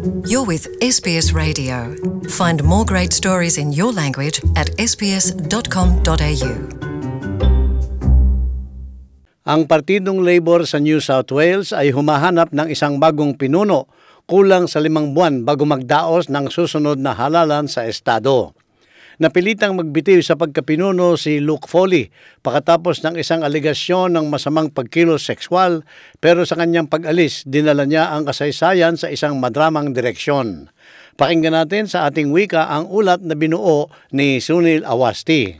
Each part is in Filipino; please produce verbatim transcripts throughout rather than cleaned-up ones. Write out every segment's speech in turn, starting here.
You're with S B S Radio. Find more great stories in your language at s b s dot com dot a u. Ang Partidong Labor sa New South Wales ay humahanap ng isang bagong pinuno kulang sa limang buwan bago magdaos ng susunod na halalan sa estado. Napilitang magbitiw sa pagkapinuno si Luke Foley pagkatapos ng isang aligasyon ng masamang pagkilos sexual, pero sa kanyang pag-alis dinala niya ang kasaysayan sa isang madramang direksyon. Pakinggan natin sa ating wika ang ulat na binuo ni Sunil Awasthi.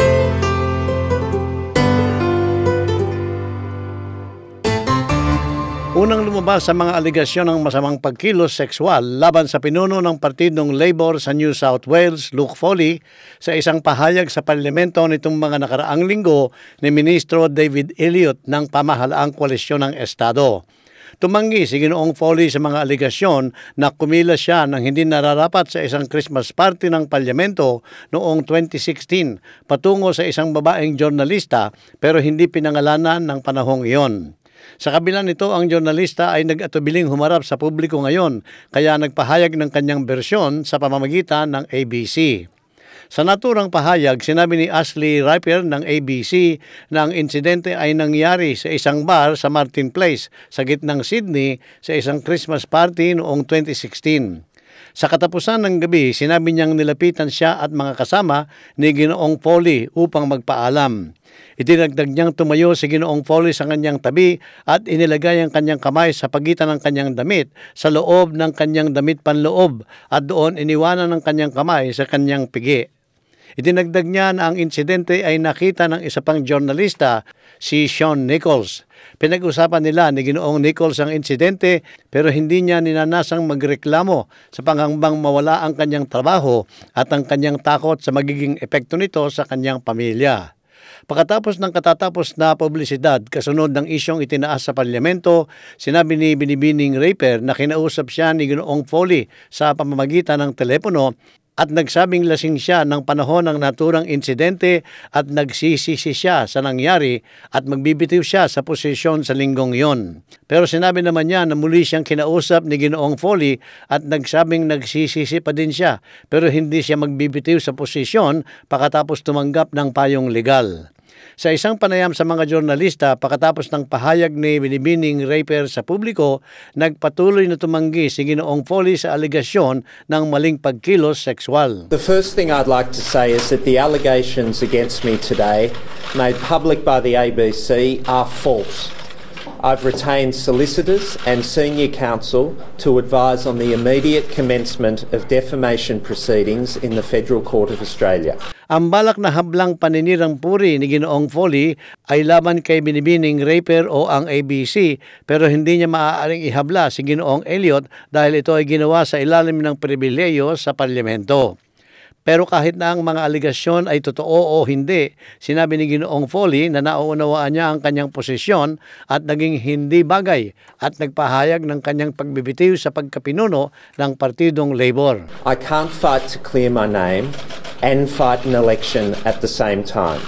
Unang lumabas sa mga aligasyon ng masamang pagkilos sexual laban sa pinuno ng Partidong Labor sa New South Wales, Luke Foley, sa isang pahayag sa parlamento nitong mga nakaraang linggo ni Ministro David Elliott ng pamahalaang koalisyon ng Estado. Tumanggi si Ginoong Foley sa mga aligasyon na kumilos siya ng hindi nararapat sa isang Christmas party ng parlamento noong twenty sixteen patungo sa isang babaeng journalista pero hindi pinangalanan ng panahong iyon. Sa kabila nito, ang journalista ay nag-atubiling humarap sa publiko ngayon kaya nagpahayag ng kanyang bersyon sa pamamagitan ng A B C. Sa naturang pahayag, sinabi ni Ashley Riper ng A B C na ang insidente ay nangyari sa isang bar sa Martin Place sa gitnang Sydney sa isang Christmas party noong twenty sixteen. Sa katapusan ng gabi, sinabi niyang nilapitan siya at mga kasama ni Ginoong Foley upang magpaalam. Itinagdag niyang tumayo si Ginoong Foley sa kanyang tabi at inilagay ang kanyang kamay sa pagitan ng kanyang damit sa loob ng kanyang damit panloob at doon iniwanan ng kanyang kamay sa kanyang pigi. Itinagdag niya na ang insidente ay nakita ng isa pang journalista, si Sean Nichols. Pinag-usapan nila ni Ginoong Nichols ang insidente pero hindi niya ninanasang magreklamo sa pangangbang mawala ang kanyang trabaho at ang kanyang takot sa magiging epekto nito sa kanyang pamilya. Pagkatapos ng katatapos na publisidad kasunod ng isyong itinaas sa parlamento, sinabi ni Binibining Raper na kinausap siya ni Ginoong Foley sa pamamagitan ng telepono at nagsabing lasing siya ng panahon ng naturang insidente at nagsisisi siya sa nangyari at magbibitiw siya sa posisyon sa linggong iyon. Pero sinabi naman niya na muli siyang kinausap ni Ginoong Foley at nagsabing nagsisisi pa din siya pero hindi siya magbibitiw sa posisyon pagkatapos tumanggap ng payong legal. Sa isang panayam sa mga journalista pagkatapos ng pahayag ni Binibining Raper sa publiko, nagpatuloy na tumanggi si Ginoong Foley sa aligasyon ng maling pagkilos sexual. The first thing I'd like to say is that the allegations against me today, made public by the A B C, are false. I've retained solicitors and senior counsel to advise on the immediate commencement of defamation proceedings in the Federal Court of Australia. Ang balak na hablang paninirang puri ni Ginoong Foley ay laban kay Binibining Raper o ang A B C pero hindi niya maaaring ihabla si Ginoong Elliott dahil ito ay ginawa sa ilalim ng pribileyo sa parlamento. Pero kahit na ang mga aligasyon ay totoo o hindi, sinabi ni Ginoong Foley na nauunawaan niya ang kanyang posisyon at naging hindi bagay at nagpahayag ng kanyang pagbibitiw sa pagkapinuno ng Partidong Labor. I can't fight to clear my name and fight an election at the same time.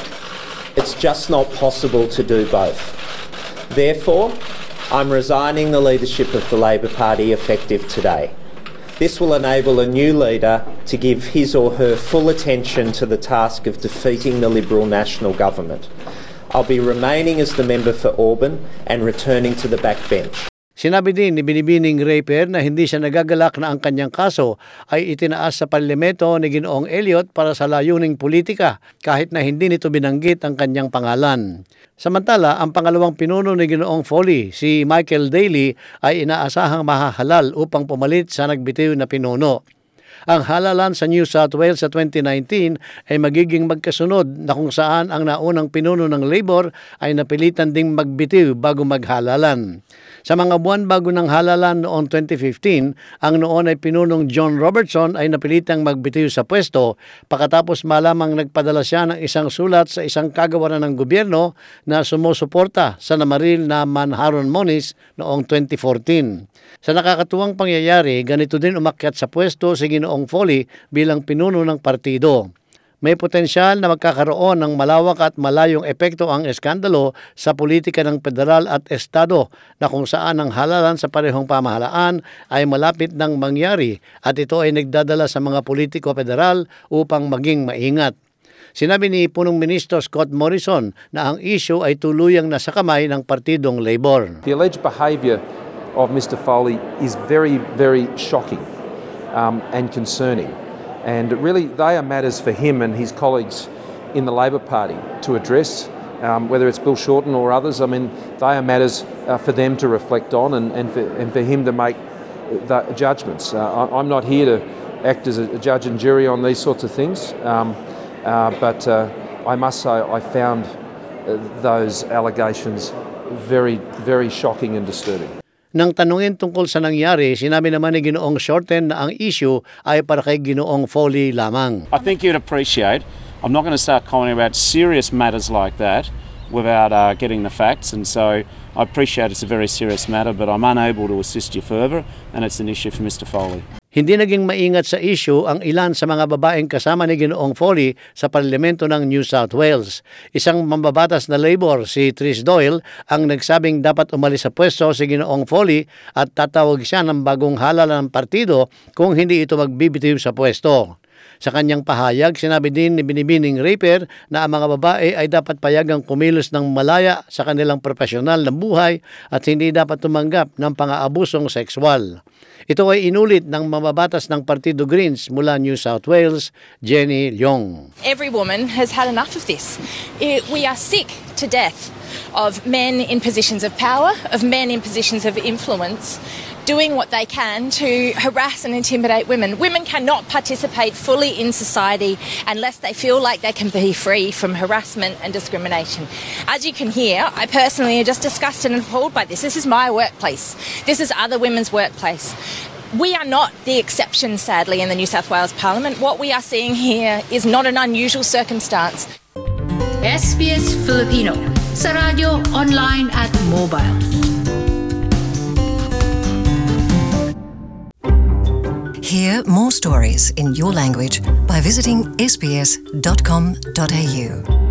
It's just not possible to do both. Therefore, I'm resigning the leadership of the Labor Party effective today. This will enable a new leader to give his or her full attention to the task of defeating the Liberal National Government. I'll be remaining as the member for Auburn and returning to the backbench. Sinabi din ni Binibining Raper na hindi siya nagagalak na ang kanyang kaso ay itinaas sa parlamento ni Ginoong Elliott para sa layuning politika kahit na hindi nito binanggit ang kanyang pangalan. Samantala, ang pangalawang pinuno ni Ginoong Foley, si Michael Daly, ay inaasahang mahahalal upang pumalit sa nagbitiw na pinuno. Ang halalan sa New South Wales sa twenty nineteen ay magiging magkasunod na kung saan ang naunang pinuno ng Labor ay napilitan ding magbitiw bago maghalalan. Sa mga buwan bago ng halalan noong twenty fifteen, ang noon ay pinunong John Robertson ay napilitang magbitiw sa pwesto pagkatapos malamang nagpadala siya ng isang sulat sa isang kagawaran ng gobyerno na sumusuporta sa namaril na Manharon Moniz noong twenty fourteen. Sa nakakatuwang pangyayari, ganito din umakyat sa pwesto si Ginoong Foley bilang pinuno ng partido. May potensyal na magkakaroon ng malawak at malayong epekto ang eskandalo sa politika ng federal at estado na kung saan ang halalan sa parehong pamahalaan ay malapit nang mangyari at ito ay nagdadala sa mga politiko federal upang maging maingat. Sinabi ni Punong Ministro Scott Morrison na ang issue ay tuluyang nasa kamay ng Partidong Labor. The alleged behaviour of Mister Foley is very, very shocking um, and concerning. And really, they are matters for him and his colleagues in the Labor Party to address, um, whether it's Bill Shorten or others. I mean, they are matters uh, for them to reflect on and, and, for, and for him to make the judgments. Uh, I, I'm not here to act as a judge and jury on these sorts of things, um, uh, but uh, I must say I found uh, those allegations very, very shocking and disturbing. Nang tanungin tungkol sa nangyari, sinabi naman ni Ginoong Shorten na ang issue ay para kay Ginoong Foley lamang. I think you'd appreciate, I'm not going to start commenting about serious matters like that without uh, getting the facts, and so I appreciate it's a very serious matter, but I'm unable to assist you further, and it's an issue for Mister Foley. Hindi naging maingat sa issue ang ilan sa mga babaeng kasama ni Ginoong Foley sa Parlamento ng New South Wales. Isang mambabatas na Labor, si Trish Doyle, ang nagsabing dapat umalis sa pwesto si Ginoong Foley at tatawag siya ng bagong halalan ng partido kung hindi ito magbibitiw sa pwesto. Sa kanyang pahayag, sinabi din ni Binibining Raper na ang mga babae ay dapat payagang kumilos ng malaya sa kanilang profesional na buhay at hindi dapat tumanggap ng pang-aabusong sexual. Ito ay inulit ng mamabatas ng Partido Greens mula New South Wales, Jenny Leong. Every woman has had enough of this. It, we are sick to death of men in positions of power, of men in positions of influence, doing what they can to harass and intimidate women. Women cannot participate fully in society unless they feel like they can be free from harassment and discrimination. As you can hear, I personally am just disgusted and appalled by this. This is my workplace. This is other women's workplace. We are not the exception, sadly, in the New South Wales Parliament. What we are seeing here is not an unusual circumstance. S B S Filipino, sa radyo, online at mobile. Hear more stories in your language by visiting s b s dot com dot a u.